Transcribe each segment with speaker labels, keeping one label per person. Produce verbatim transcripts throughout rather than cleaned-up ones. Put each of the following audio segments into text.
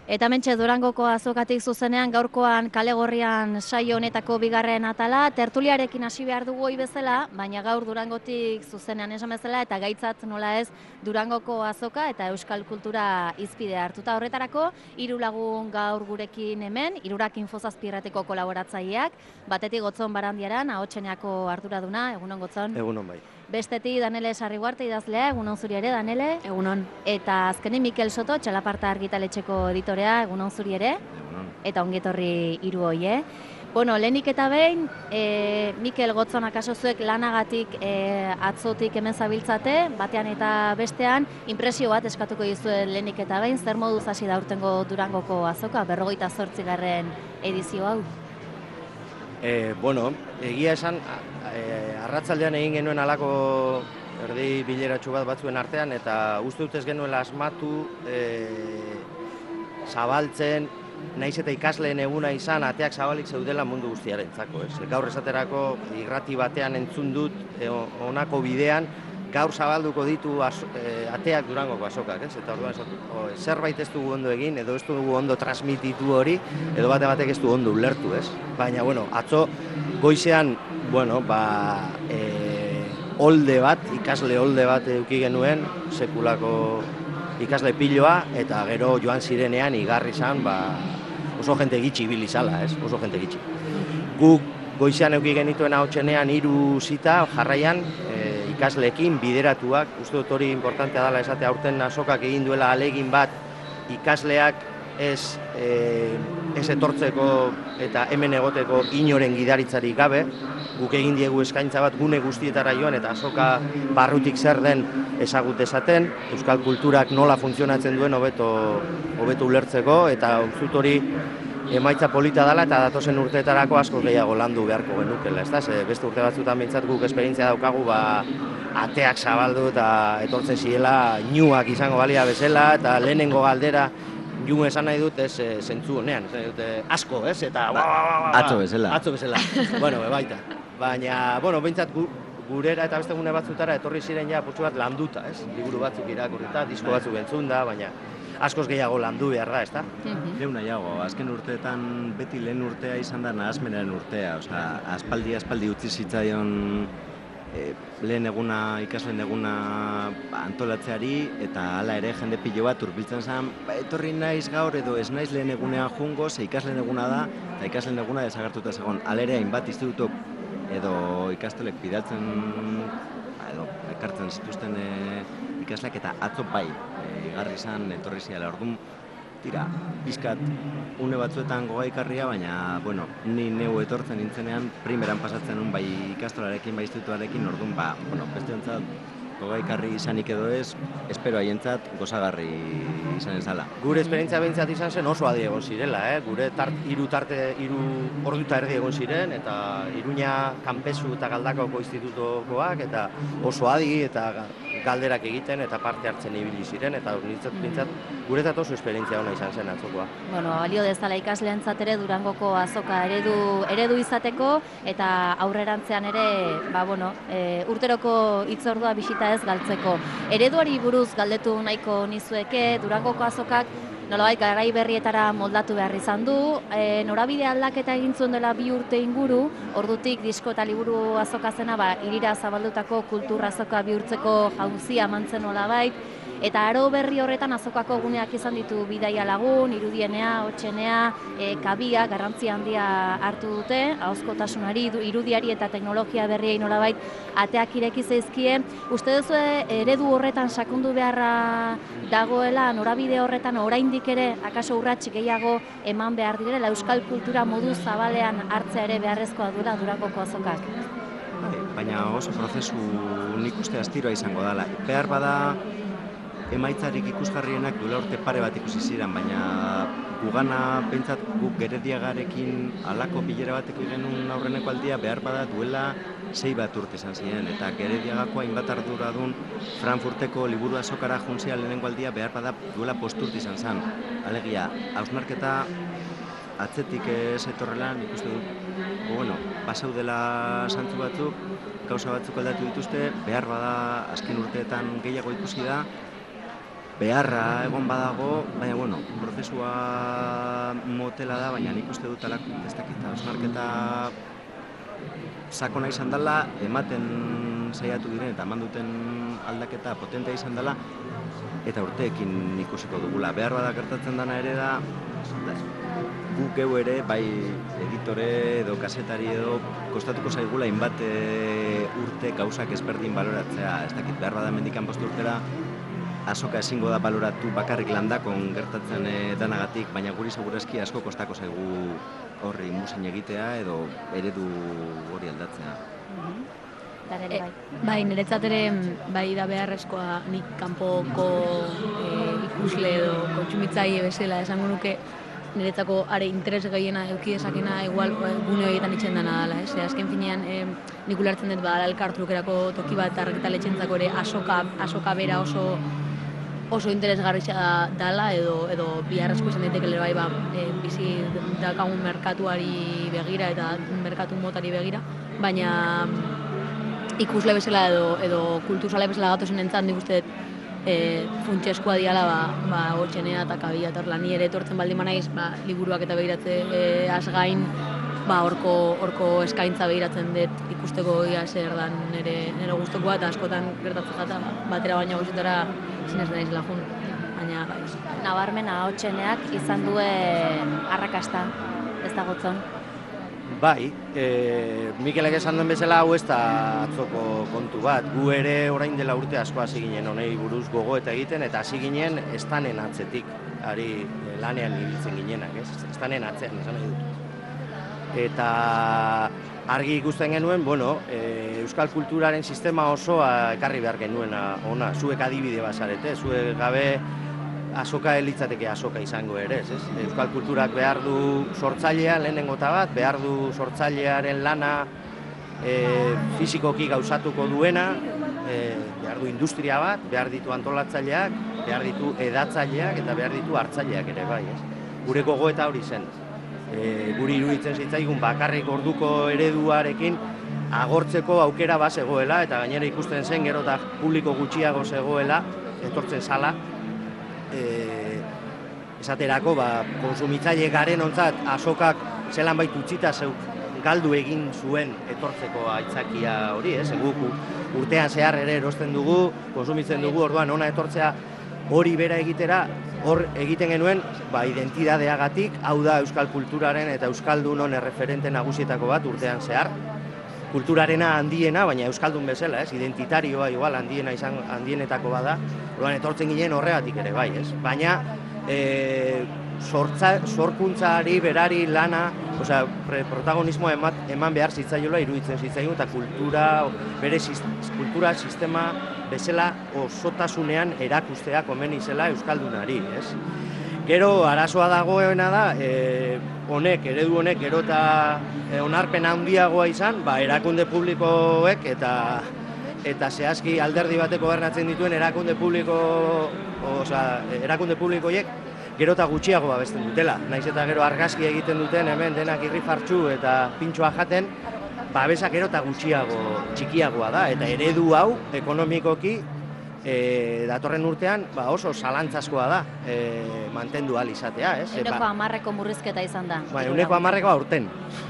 Speaker 1: Eta mentxe Durangoko azokatik zuzenean gaurkoan kale gorrian saio honetako bigarren atala, tertuliarekin hasi behar dugu hoi bezala, baina gaur Durangotik zuzenean esan bezala eta gaitzat nola ez Durangoko azoka eta euskal kultura hizpide hartuta horretarako, hiru lagun gaur gurekin hemen, hirurak infozazpirrateko kolaboratzaileak, batetik Gotzon Barandiaran, ahotseneako arduraduna, egunon Gotzon.
Speaker 2: Egunon bai.
Speaker 1: Bestetik Danele Sarriguarte idazlea, egunon zuri ere, Danele. Egunon. Eta azkenik Mikel Soto, Txalaparta argitaletxeko editorea, egunon zuri ere.
Speaker 2: Egunon.
Speaker 1: Eta ongetorri hiru hoi, Bueno, lehenik eta behin, e, Mikel Gotzon akaso zuek lanagatik e, atzotik hemen zabiltzate, batean eta bestean, inpresio bat eskatuko dizue lehenik eta behin, zer moduz hasi da urtengo Durangoko azoka, berrogeita zortzigarren edizio hau?
Speaker 2: E, bueno, egia esan, e, arratzaldean egin genuen alako erdi bileratxu bat batzuen artean, eta uste dut ez genuela asmatu, e, zabaltzen, naiz eta ikasleen eguna izan, ateak zabalik zeudela mundu guztiarentzako. Ez? Gaur esaterako irrati batean entzun dut, e, honako bidean, gaur zabalduko ditu aso, e, ateak Durangoko azokak, ez? Eta orduan esatu, o, zerbait ez dugu ondo egin, edo ez dugu ondo transmititu hori, edo bate batek ez du ondo ulertu, ez? Baina, bueno, atzo goizean, bueno, ba, e, olde bat, ikasle olde bat eduki genuen, sekulako ikasle piloa, eta gero joan zirenean igarri zan, ba, oso jente gitxi ibili zala, ez? Oso jente gitxi. Guk goizean eduki genituen ahotsenean hiru zita jarraian, e, ikasleekin bideratuak, uste dut hori importantea dela esate aurten azokak egin duela alegin bat ikasleak ez, e, ez etortzeko eta hemen egoteko inoren gidaritzarik gabe, guk egin diegu eskaintza bat gune guztietara joan eta azoka barrutik zer den ezagut esaten, euskal kulturak nola funtzionatzen duen hobeto hobeto ulertzeko eta uste dut hori emaitza polita dela eta datozen urteetarako asko gehiago landu beharko genukela, ez da? Ze beste urte batzuetan behintzat guk esperientzia daukagu, ba, ateak zabaldu eta etortzen ziela inuak izango balia bezala eta lehenengo galdera Jun esan nahi dut ez e, zentzu honean, esan dut asko, ez? Eta ba, ba, ba, ba,
Speaker 3: atzo bezala.
Speaker 2: Atzo bezala. Bueno, baita. Baina, bueno, behintzat gu, gurera eta beste gune batzutara etorri ziren ja putzu bat landuta, ez? Liburu batzuk irakurrita, disko batzuk entzunda, baina askoz gehiago landu behar da, ez da?
Speaker 3: Lehun nahiago, azken urteetan beti lehen urtea izan da nahazmenaren urtea, osea, aspaldi aspaldi utzi zitzaion e, lehen eguna, ikasleen eguna antolatzeari, eta hala ere jende pilo bat hurbiltzen zen, ba, etorri naiz gaur edo ez naiz lehen egunean jungo, ze ikasleen eguna da, eta ikasleen eguna desagertuta zegoen. Hala ere hainbat institutok edo ikastolek bidaltzen, edo ekartzen zituzten e, ikasleak eta atzo bai, e, garri izan etorri ziala. Orduan, tira, pizkat une batzuetan gogaikarria, baina, bueno, ni neu etortzen nintzenean, primeran pasatzen un bai ikastolarekin, bai institutuarekin, orduan, ba, bueno, beste ontzat, gogaikarri izanik edo ez, espero haientzat gozagarri izan ezala.
Speaker 2: Gure esperientzia behintzat izan zen oso adi egon zirela, eh? Gure tart, iru tarte, iru orduta erdi egon ziren, eta Iruña, Kanpezu eta Galdakako institutokoak, eta oso adi eta galderak egiten eta parte hartzen ibili ziren, eta nintzat, nintzat, guretzat oso esperientzia ona izan zen atzokoa.
Speaker 1: Bueno, balio dezala ikasleentzat ere Durangoko azoka eredu, eredu izateko, eta aurrerantzean ere, ba, bueno, e, urteroko hitzordua bisita ez galtzeko. Ereduari buruz galdetu nahiko nizueke, Durangoko azokak nolabait garai berrietara moldatu behar izan du, e, norabide aldaketa egin zuen dela bi urte inguru, ordutik disko eta liburu azoka zena, ba, irira zabaldutako kultura azoka bihurtzeko jauzia mantzen nolabait, eta aro berri horretan azokako guneak izan ditu bidaia lagun, irudienea, hotxenea, e, kabia, garrantzia handia hartu dute, ahozkotasunari, irudiari eta teknologia berriei nolabait ateak ireki zaizkie. Uste duzu eredu horretan sakondu beharra dagoela, norabide horretan oraindik ere akaso urrats gehiago eman behar direla, euskal kultura modu zabalean hartzea ere beharrezkoa duela Durangoko azokak?
Speaker 3: Baina oso prozesu nik uste astiroa izango dela. Behar bada emaitzarik ikusgarrienak duela urte pare bat ikusi ziren, baina gugana pentsat guk Gerediagarekin halako bilera bateko genuen aurreneko aldia behar bada duela sei bat urte izan ziren, eta Gerediagako hainbat arduradun Frankfurteko liburu azokara juntzia lehenengo aldia behar bada duela posturte izan zen. Alegia, hausnarketa atzetik ez etorrela, nik uste dut, bueno, pasau dela santzu batzuk, gauza batzuk aldatu dituzte, behar bada azken urteetan gehiago ikusi da, beharra egon badago, baina, bueno, prozesua motela da, baina nik uste dut alako, ez dakit, hausnarketa sakona izan dela, ematen saiatu diren eta eman duten aldaketa potentea izan dela, eta urteekin ikusiko dugula. Behar bada gertatzen dana ere da, guk geu ere, bai editore edo kasetari edo kostatuko zaigula hainbat urte gauzak ezberdin baloratzea, ez dakit, behar bada mendikan bost urtera, azoka ezingo da baloratu bakarrik landakon gertatzen danagatik, baina guri segurazki asko kostako zaigu horri musin egitea edo eredu hori aldatzea.
Speaker 4: E, bai, niretzat ere bai da beharrezkoa nik kanpoko e, ikusle edo kontsumitzaile bezala esango nuke niretzako are interes gehiena eduki dezakena igual gune horietan itxen dana dela, ez? Azken finean e, nik ulertzen dut badala elkartrukerako toki bat argitaletxentzako ere azoka, azoka bera oso oso interesgarria dela edo edo biharrezko izan daiteke ere bai ba, e, bizi daukagun merkatuari begira eta merkatu motari begira, baina ikusle bezala edo edo kulturzale bezala gatozen entzat nik uste e, funtsezkoa diala ba ba hotxenea eta kabila eta horrela ni ere etortzen baldin banaiz ba liburuak eta begiratze e, asgain ba horko horko eskaintza begiratzen dut ikusteko ia zer dan nere nere gustukoa eta askotan gertatzen jata batera baina goizetara zinez naiz lajun, baina bai.
Speaker 1: Nabarmena hotxeneak izan duen arrakasta, ez da gotzon?
Speaker 2: Bai, e, Mikelek esan duen bezala hau ez da atzoko kontu bat. Gu ere orain dela urte asko hasi ginen honei buruz gogo eta egiten, eta hasi ginen estanen atzetik, ari lanean ibiltzen ginenak, ez? Estanen atzean, esan nahi dut. Eta argi ikusten genuen, bueno, e, euskal kulturaren sistema osoa ekarri behar genuen ona, zuek adibide bazarete, zuek gabe azoka elitzateke azoka izango ere, ez? Euskal kulturak behar du sortzailea lehenengota bat, behar du sortzailearen lana e, fisikoki gauzatuko duena, e, behar du industria bat, behar ditu antolatzaileak, behar ditu edatzaileak eta behar ditu hartzaileak ere bai, ez? Gure gogoeta hori zen. E, guri iruditzen zitzaigun bakarrik orduko ereduarekin agortzeko aukera bat zegoela eta gainera ikusten zen gero eta publiko gutxiago zegoela etortzen zala e, esaterako ba, konsumitzaile garen ontzat azokak zelan baitu utzita zeu galdu egin zuen etortzeko aitzakia hori, ez? Guk urtean zehar ere erosten dugu, konsumitzen dugu, orduan ona etortzea hori bera egitera, hor egiten genuen ba, identidadeagatik, hau da euskal kulturaren eta euskaldunon erreferente nagusietako bat urtean zehar. Kulturarena handiena, baina euskaldun bezala, ez? Identitarioa igual handiena izan handienetako bada, orduan etortzen ginen horregatik ere bai, ez? Baina e, sortza, sorkuntzari, berari, lana, osea, protagonismoa eman, eman behar zitzaiola iruditzen zitzaigun eta kultura, bere kultura sistema bezala osotasunean erakustea komeni zela euskaldunari, ez? Gero arazoa dagoena da, e, honek, eredu honek, gero eta e, onarpen handiagoa izan, ba, erakunde publikoek eta eta zehazki alderdi batek gobernatzen dituen erakunde publiko, osea, erakunde publikoiek gero eta gutxiago babesten dutela. Naiz eta gero argazki egiten duten hemen denak irrifartsu eta pintxoa jaten, babesa gero eta gutxiago txikiagoa da, eta eredu hau ekonomikoki e, datorren urtean ba, oso zalantzazkoa da e, mantendu ahal izatea.
Speaker 1: Ehuneko hamarreko murrizketa izan da.
Speaker 2: Ba, ehuneko hamarreko aurten.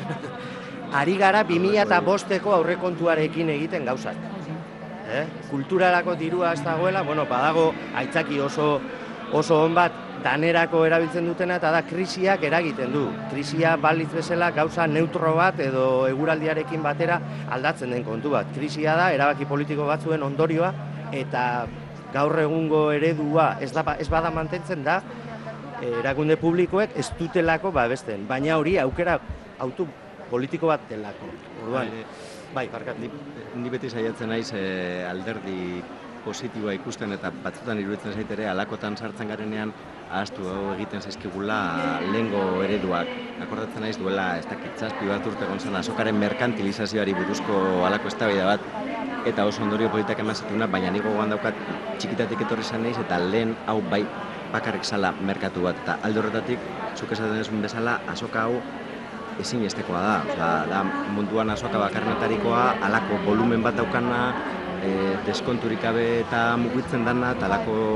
Speaker 2: Ari gara bi mila bosteko aurrekontuarekin egiten gauzak. Eh? Kulturarako dirua ez dagoela, bueno, badago aitzaki oso, oso on bat danerako erabiltzen dutena eta da krisiak eragiten du. Krisia balitz bezala gauza neutro bat edo eguraldiarekin batera aldatzen den kontu bat. Krisia da erabaki politiko batzuen ondorioa eta gaur egungo eredua ez, da, ez bada mantentzen da erakunde publikoek ez dutelako babesten, baina hori aukera autu politiko bat delako. Orduan, bai, barkat.
Speaker 3: Ni, ni beti saiatzen naiz e, alderdi positiboa ikusten eta batzutan iruditzen zait ere alakotan sartzen garenean ahaztu egiten zaizkigula lehengo ereduak. Akordatzen naiz duela ez dakit zazpi bat urte egon zen azokaren merkantilizazioari buruzko halako eztabaida bat eta oso ondorio politak eman zituna, baina ni gogoan daukat txikitatik etorri izan naiz eta lehen hau bai bakarrik zala merkatu bat eta alde horretatik zuk esaten duzun bezala azoka hau ezinbestekoa da. Osea, da munduan azoka bakarrenetarikoa, halako volumen bat daukana, e, deskonturik gabe eta mugitzen dana, eta halako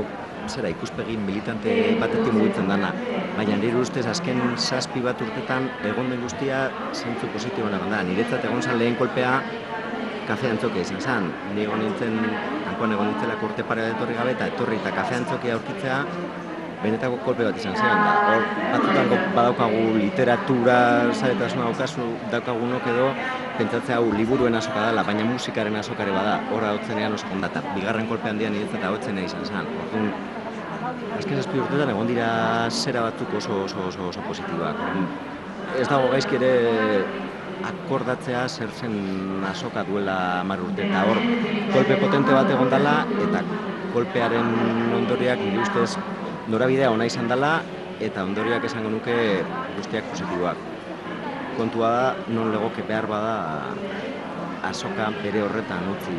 Speaker 3: zera ikuspegi militante batetik mugitzen dana. Baina nire ustez azken zazpi bat urtetan egon den guztia zentzu positiboan egon da. Niretzat egon zan lehen kolpea kafe antzokia izan zen. Ni egon nintzen, hankoan egon nintzelako urte pare bat etorri gabe eta etorri eta kafe antzokia aurkitzea benetako kolpe bat izan zen. Hor batzutan badaukagu literatura zaretasuna daukazu daukagunok edo pentsatzea hau liburuen azoka dela, baina musikaren azokare bada, horra hautzenean oso ondata. Bigarren kolpe handian niretzat hautzena izan zen. Orduan, azken zazpi urtetan egon dira zera batzuk oso oso oso, oso positiboak. Ez dago gaizki ere akordatzea zer zen azoka duela hamar urte eta hor kolpe potente bat egon dela eta kolpearen ondoriak nire ustez norabidea ona izan dela eta ondorioak esango nuke guztiak positiboak. Kontua da, non legoke behar bada azoka bere horretan utzi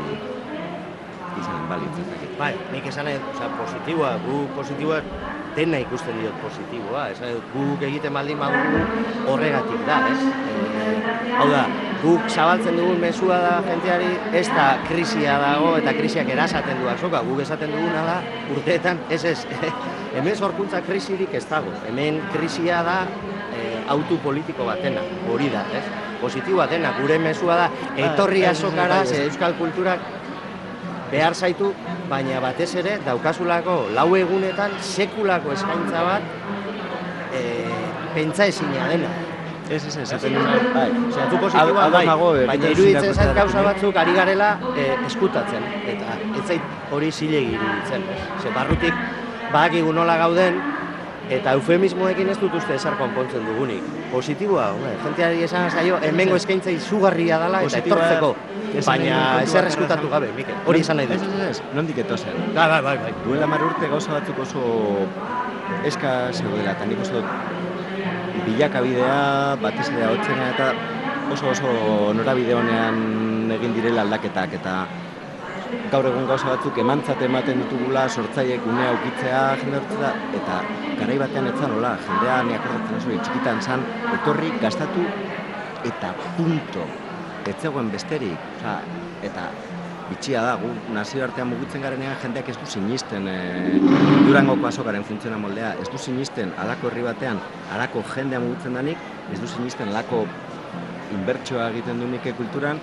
Speaker 3: izan balitz.
Speaker 2: Bai, nik esan nahi, oza, positiboa, gu positiboa dena ikusten diot positiboa, esan guk egiten baldin badugu horregatik da, ez? E, hau da, guk zabaltzen dugun mezua da jenteari, ez da krisia dago eta krisiak erasaten du azoka, guk esaten duguna da urteetan, ez ez, hemen sorkuntza krisirik ez dago, hemen krisia da autu politiko batena, hori da, ez? Positiboa dena, gure mezua da, etorri azokara, ze euskal kulturak behar zaitu, baina batez ere daukazulako lau egunetan sekulako eskaintza bat e, pentsa ezina dena.
Speaker 3: Ez, ez, ez, zaten dut, bai.
Speaker 2: Zeratu positiboa, bai, baina iruditzen zait gauza batzuk ari garela e, eskutatzen, eta ez zait hori zilegi iruditzen. Ze barrutik badakigu nola gauden, eta eufemismoekin ez dut uste ezer konpontzen dugunik. Positiboa, jenteari esan zaio, hemengo eskaintza izugarria dela eta etortzeko. Baina ezer eskutatu gabe, Mikel, hori izan nahi dut.
Speaker 3: Ez, ez, ez, nondik etozen.
Speaker 2: Bai, bai, bai, bai.
Speaker 3: Duela hamar urte gauza batzuk oso eska zeudela, eta nik uste dut bilakabidea, batez ere ahotsena eta oso oso norabide honean egin direla aldaketak eta gaur egun gauza batzuk emantzat ematen ditugula sortzaileek unea ukitzea jende hortzea eta garai batean ez zan hola, jendea ni akordatzen oso txikitan zan etorri, gastatu eta punto. Ez zegoen besterik, oza, eta bitxia da, gu nazioartean mugitzen garenean jendeak ez du sinisten e, Durangoko azokaren funtziona moldea, ez du sinisten halako herri batean, halako jendea mugitzen danik, ez du sinisten halako inbertsioa egiten du Mike kulturan,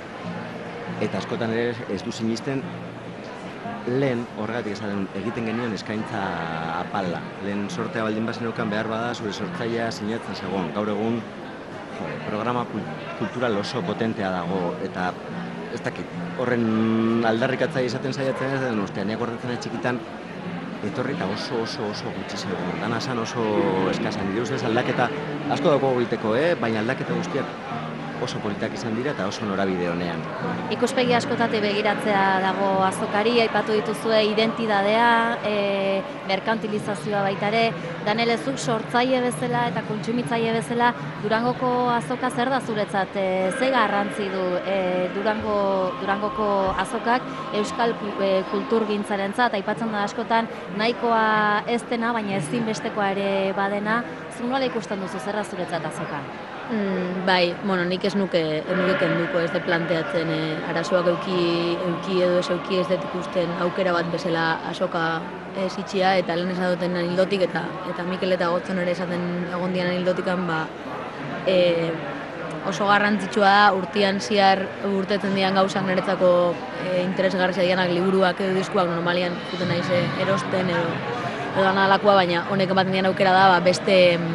Speaker 3: eta askotan ere ez du sinisten lehen horregatik esaten egiten genioen eskaintza apala. Lehen sortea baldin bazeneukan behar bada zure sortzailea sinatzen zegoen. Gaur egun jode, programa kultural oso potentea dago eta ez dakit horren aldarrikatzaile izaten saiatzen ez den ustean, niak horretzen txikitan etorri eta oso oso oso gutxi zegoen. Dana zan oso eskasan. Nire ustez aldaketa asko dago egiteko, eh? Baina aldaketa guztiak oso politak izan dira eta oso norabide honean.
Speaker 1: Ikuspegi askotate begiratzea dago azokari, aipatu dituzue identidadea, e, merkantilizazioa baita ere, Danele, zuk sortzaile bezala eta kontsumitzaile bezala Durangoko azoka zer da zuretzat? E, ze garrantzi du e, Durango, Durangoko azokak euskal e, kulturgintzarentzat, aipatzen da askotan nahikoa ez dena, baina ezinbestekoa ere badena, zuk nola ikusten duzu zer da zuretzat azoka?
Speaker 4: Mm, bai, bueno, nik ez nuke, ez nuke kenduko ez de planteatzen e, arazoak euki, euki edo ez euki ez dut ikusten aukera bat bezala azoka ez itxia eta lehen esan duten hildotik eta eta Mikel eta Gotzon ere esaten egon dian hildotikan ba, e, oso garrantzitsua da urtean ziar urtetzen dian gauzak niretzako e, interesgarria dianak liburuak edo diskuak normalian zuten naiz erosten edo edo analakoa, baina honek ematen dian aukera da ba, beste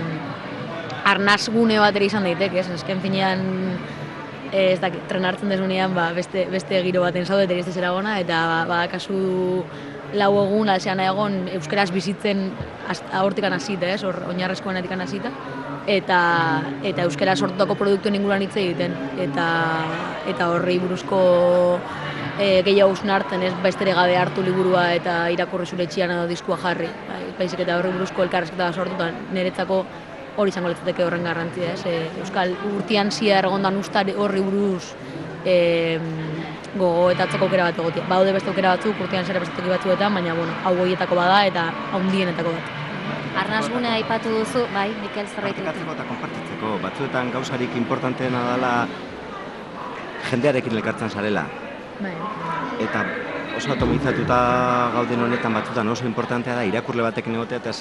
Speaker 4: arnazgune bat ere izan daiteke, ez azken finean ez dakit, tren hartzen desunean ba, beste, beste giro baten zaudet ere ez zera gona eta ba, kasu lau egun alzean egon euskaraz bizitzen hortikan hasita, ez, hor oinarrezkoan atikan hasita eta eta euskara sortutako produktuen inguruan hitz egiten eta eta horri buruzko e, gehiago hartzen ez bestere gabe hartu liburua eta irakurri zure etxean edo diskua jarri, baizik eta horri buruzko elkarrezketa sortutan niretzako hori izango litzateke horren garrantzia, ez? E, Euskal urtean ziar egondan ustari horri buruz e, gogoetatzeko aukera bat egotia. Baude beste aukera batzuk, urtean zera beste batzuetan, baina bueno, hau horietako bada eta handienetako bat.
Speaker 1: Arnasgunea aipatu duzu, bai, Mikel zerbait dut.
Speaker 3: Partekatzeko eta konpartitzeko, batzuetan gauzarik importanteena dela jendearekin elkartzen zarela.
Speaker 4: Bai.
Speaker 3: Eta oso atomizatuta gauden honetan batzutan oso importantea da irakurle batek negotea eta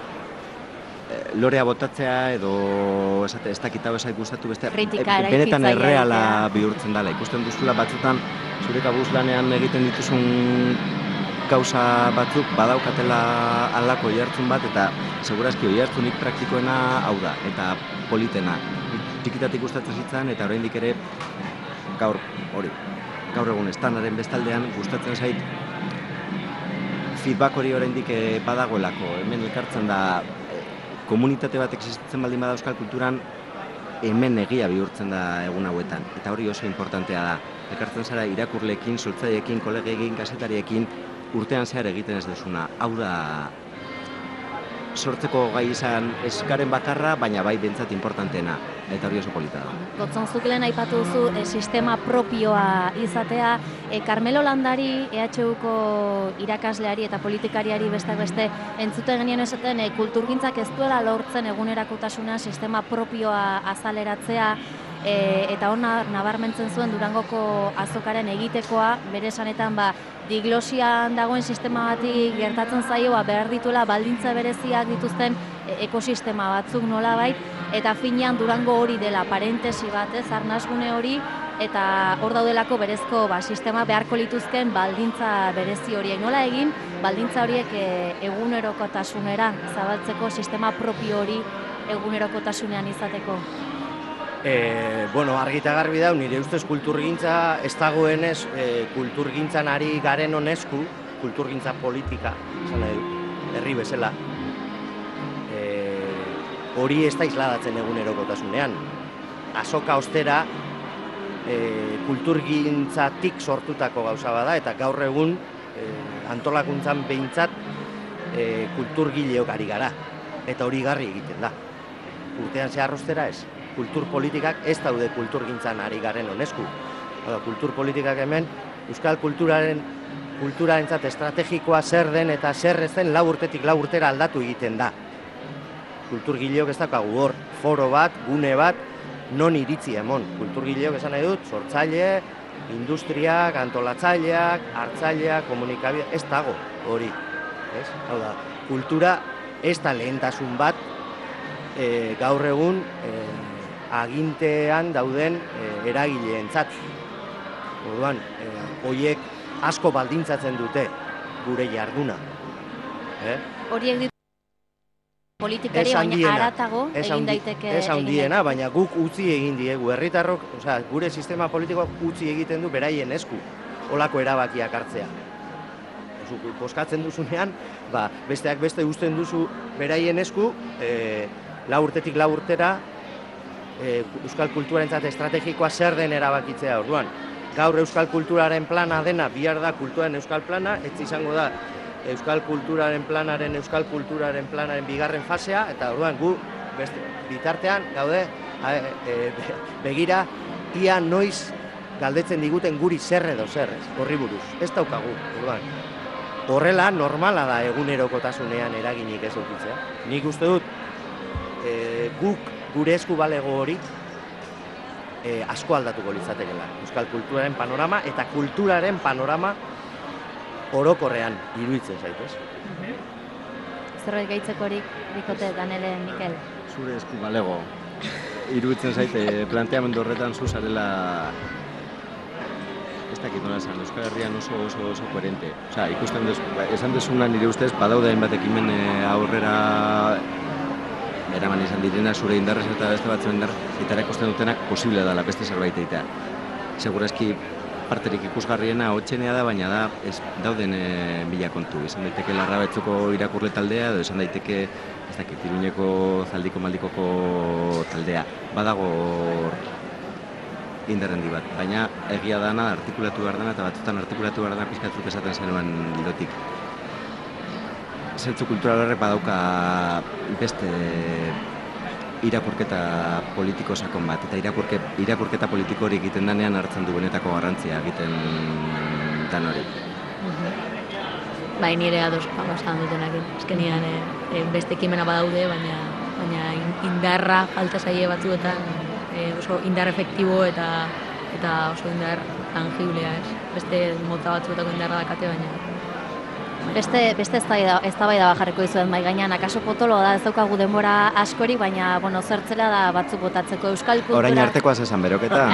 Speaker 3: lorea botatzea edo esate ez dakit hau ez zait gustatu beste benetan erreala bihurtzen dela. Ikusten duzula batzutan zure kabuz lanean egiten dituzun gauza batzuk badaukatela halako oihartzun bat eta segurazki oihartzunik praktikoena hau da eta politena. Txikitatik gustatzen zitzan eta oraindik ere gaur hori gaur egun estanaren bestaldean gustatzen zait feedback hori oraindik badagoelako. Hemen elkartzen da komunitate bat existitzen baldin bada euskal kulturan hemen egia bihurtzen da egun hauetan eta hori oso importantea da. Elkartzen zara irakurleekin, sortzaileekin, kolegeekin, kazetariekin urtean zehar egiten ez duzuna. Hau da sortzeko gai izan eskaren bakarra, baina bai bentsat importanteena, eta hori oso polita da.
Speaker 1: Gotzon, zuk lehen aipatu duzu e, sistema propioa izatea, e, Carmelo Landari, E H Uko irakasleari eta politikariari besteak beste entzute genien esaten e, kulturgintzak ez duela lortzen egunerakotasuna sistema propioa azaleratzea, e, eta hona nabarmentzen zuen Durangoko azokaren egitekoa, bere esanetan ba, diglosian dagoen sistema bati gertatzen zaioa behar dituela baldintza bereziak dituzten ekosistema batzuk nolabait, eta finean Durango hori dela parentesi bat, ez, arnasgune hori, eta hor daudelako berezko ba, sistema beharko lituzken baldintza berezi horiek. Nola egin, baldintza horiek e, egunerokotasunera zabaltzeko sistema propio hori egunerokotasunean izateko?
Speaker 2: E, bueno, argita garbi dau, nire ustez kulturgintza ez dagoenez e, kulturgintzan ari garen honesku, kulturgintza politika, esan nahi, herri bezala, e, hori ez da isladatzen egunerokotasunean. Azoka ostera e, kulturgintzatik sortutako gauza bada eta gaur egun e, antolakuntzan behintzat e, kulturgileok ari gara, eta hori garri egiten da. Urtean zehar ostera ez. Kultur politikak ez daude kulturgintzan ari garen honesku. Kultur politikak hemen euskal kulturaren kulturarentzat estrategikoa zer den eta zer ez den lau urtetik lau urtera aldatu egiten da. Kulturgileok ez daukagu hor foro bat, gune bat, non iritzi emon. Kulturgileok esan nahi dut, sortzaile, industriak, antolatzaileak, hartzaileak, komunikabide, ez dago hori. Ez? Hau da, kultura ez da lehentasun bat e, gaur egun e, agintean dauden e, eragileentzat. Orduan, e, hoiek asko baldintzatzen dute gure jarduna. Eh?
Speaker 1: Horiek ditu politikari, baina haratago egin daiteke.
Speaker 2: Ez handiena, baina guk utzi egin diegu. Herritarrok, osea, gure sistema politikoak utzi egiten du beraien esku holako erabakiak hartzea. Boskatzen duzunean, ba, besteak beste uzten duzu beraien esku, e, lau urtetik lau urtera, e, euskal kulturarentzat estrategikoa zer den erabakitzea. Orduan, gaur euskal kulturaren plana dena, bihar da kulturaren euskal plana, ez izango da euskal kulturaren planaren, euskal kulturaren planaren bigarren fasea, eta orduan gu beste, bitartean gaude e, begira ia noiz galdetzen diguten guri zer edo zer, ez, horri buruz, ez daukagu, orduan. Horrela, normala da egunerokotasunean eraginik ez edukitzea. Nik uste dut, e, guk gure esku balego hori e, asko aldatuko litzatekeela. Euskal kulturaren panorama eta kulturaren panorama orokorrean iruditzen zaitez.
Speaker 1: Zerbait gaitzekorik, Bikote, Danele, Mikel?
Speaker 3: Zure esku balego. Iruditzen zaite, planteamendu horretan zu zarela ez dakit nola esan, Euskal Herrian oso oso oso koherente. Osea, ikusten duz, esan duzuna nire ustez badaude hainbat ekimen aurrera eraman izan direna zure indarrez eta beste batzuen indarrez eta ikusten dutenak posible dela beste zerbait egitea. Segurazki parterik ikusgarriena hotzenea da, baina da ez dauden e, bila kontu. Izan daiteke Larrabetzuko irakurle taldea edo izan daiteke ez dakit Iruñeko Zaldiko Maldikoko taldea. Badago indarrendi bat, baina egia dana artikulatu behar dena eta batzutan artikulatu behar dena pizkatzuk esaten zenuen ildotik. Zentzu kultural horrek badauka beste irakurketa politiko sakon bat, eta irakurke, irakurketa politiko hori egiten danean hartzen du benetako garrantzia egiten dan hori.
Speaker 4: Bai, nire ados pasan dutenakin. Azkenean e, e, beste ekimena badaude, baina, baina indarra falta zaie batzuetan, e, oso indar efektibo eta eta oso indar tangiblea ez. beste mota batzuetako indarra dakate baina.
Speaker 1: Beste, beste eztabaida jarriko dizuet mai gainean, akaso potolo da, ez daukagu denbora askorik, baina, bueno, zertzela da batzuk botatzeko euskal kultura...
Speaker 3: Orain artekoaz esan beroketa.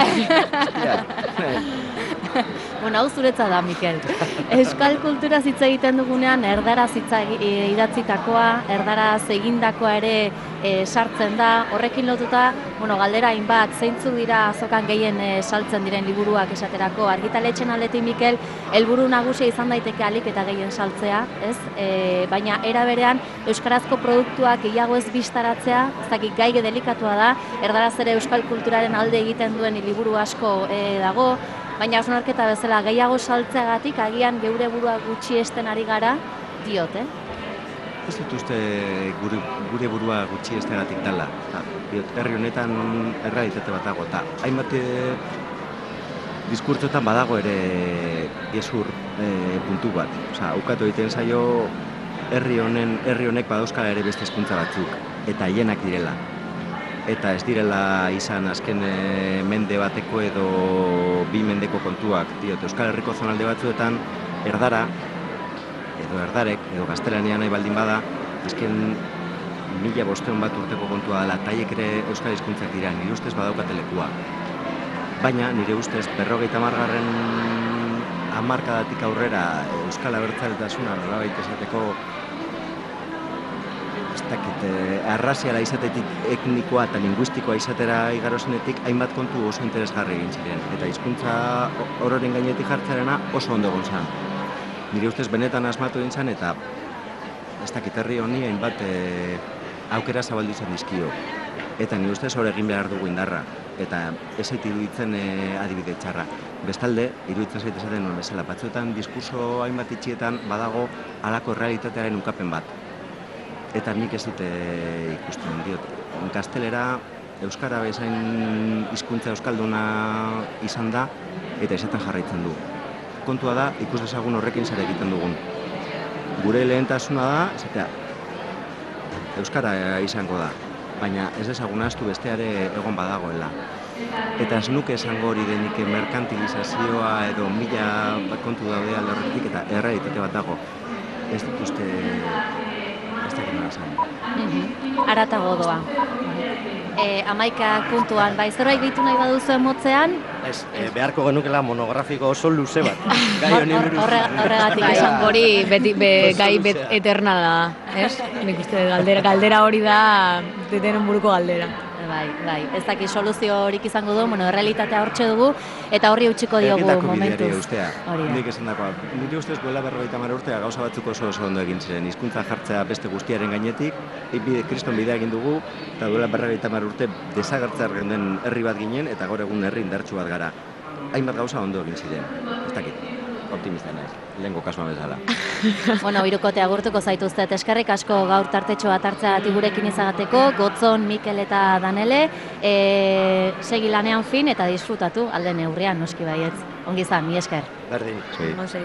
Speaker 1: Bueno, hau zuretza da, Mikel. Euskal kultura hitz egiten dugunean, erdaraz hitza idatzitakoa, erdaraz egindakoa ere e, sartzen da, horrekin lotuta, bueno, galdera hainbat, zeintzuk dira azokan gehien e, saltzen diren liburuak esaterako, argitaletxen aldetik, Mikel, helburu nagusia izan daiteke alik eta gehien saltzea, ez? E, baina era berean, euskarazko produktuak gehiago ez bistaratzea, ez dakit gai delikatua da, erdaraz ere euskal kulturaren alde egiten duen liburu asko e, dago, baina hausnarketa bezala gehiago saltzeagatik agian geure burua gutxi esten ari gara, diot, eh?
Speaker 3: Ez dut uste gure, gure burua gutxi estegatik dela. Diot, herri honetan errealitate bat dago, eta hainbat diskurtsotan badago ere gezur e, puntu bat. Osa, ukatu egiten zaio herri honen herri honek badauzkala ere beste hizkuntza batzuk, eta hienak direla. Eta ez direla izan azken e, mende bateko edo bi mendeko kontuak. Diot, Euskal Herriko zonalde batzuetan erdara, edo erdarek, edo gaztelanian nahi baldin bada, azken mila bosteun bat urteko kontua dela, taiek ere euskal hizkuntzak dira, nire ustez badaukate lekua. Baina, nire ustez, berrogeita hamargarren hamarkadatik aurrera euskal abertzaletasuna nolabait esateko ez dakit, arraziala izatetik etnikoa eta linguistikoa izatera igarozenetik hainbat kontu oso interesgarri egin ziren. Eta hizkuntza ororen gainetik jartzarena oso ondo egon zen. Nire ustez benetan asmatu egin zen eta ez dakit herri honi hainbat e, aukera zabaldu izan dizkio. Eta nire ustez hor egin behar dugu indarra. Eta ez zait iruditzen e, adibide txarra. Bestalde, iruditzen zait esaten nuen bezala, batzuetan diskurso hainbat itxietan badago halako errealitatearen ukapen bat. Eta nik ez dute ikusten diot. Gaztelera, euskara bezain hizkuntza euskalduna izan da eta esaten jarraitzen du. Kontua da, ikus dezagun horrekin zer egiten dugun. Gure lehentasuna da, esatea, euskara izango da, baina ez dezagun ahaztu besteare egon badagoela. Eta ez nuke esango hori denik merkantilizazioa edo mila kontu daude alde horretik eta errealitate bat dago. Ez dut uste ez dakit nola esan.
Speaker 1: Aratago doa. E, amaika puntuan, bai, zerbait gehitu nahi baduzu emotzean?
Speaker 2: Ez, e, beharko genukela monografiko oso luze bat. Gai honi buruz.
Speaker 1: Horregatik
Speaker 4: esan hori beti be, gai bet eterna da, ez? Nik uste galdera, galdera hori da detenen buruko galdera.
Speaker 1: Bai, bai, ez dakit soluzio horik izango du, bueno, errealitatea hortxe dugu, eta horri utziko diogu momentuz.
Speaker 3: Egitako bideari nik esan dakoa. Nire ustez duela berrogeita hamar urtea gauza batzuk oso oso ondo egin ziren. Hizkuntza jartzea beste guztiaren gainetik, kriston bidea egin dugu, eta duela berrogeita hamar urte desagertzear den herri bat ginen, eta gaur egun herri indartsu bat gara. Hainbat gauza ondo egin ziren. Ez dakit, optimista naiz, lehengo kasua bezala.
Speaker 1: Bueno, Hirukote agurtuko zaituztet, eskerrik asko gaur tartetxo bat hartzeagatik gurekin izagateko, Gotzon, Mikel eta Danele, e, segi lanean fin eta disfrutatu alde neurrian noski baietz. Ongi izan, mi esker.
Speaker 2: Berdin.
Speaker 3: Sí.